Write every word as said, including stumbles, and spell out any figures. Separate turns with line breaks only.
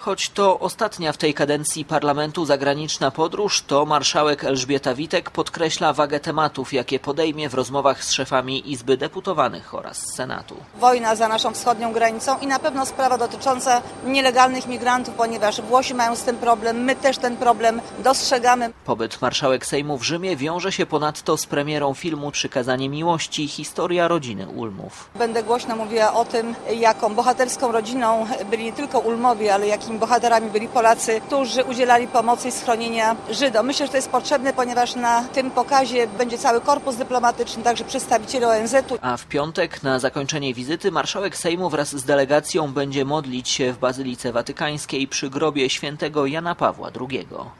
Choć to ostatnia w tej kadencji parlamentu zagraniczna podróż, to marszałek Elżbieta Witek podkreśla wagę tematów, jakie podejmie w rozmowach z szefami Izby Deputowanych oraz Senatu.
Wojna za naszą wschodnią granicą i na pewno sprawa dotycząca nielegalnych migrantów, ponieważ Włosi mają z tym problem, my też ten problem dostrzegamy.
Pobyt marszałek Sejmu w Rzymie wiąże się ponadto z premierą filmu Przykazanie miłości, historia rodziny Ulmów.
Będę głośno mówiła o tym, jaką bohaterską rodziną byli nie tylko Ulmowie, ale jakimi bohaterami byli Polacy, którzy udzielali pomocy i schronienia Żydom. Myślę, że to jest potrzebne, ponieważ na tym pokazie będzie cały korpus dyplomatyczny, także przedstawiciele O N Z u.
A w piątek na zakończenie wizyty marszałek Sejmu wraz z delegacją będzie modlić się w Bazylice Watykańskiej przy grobie świętego Jana Pawła drugiego.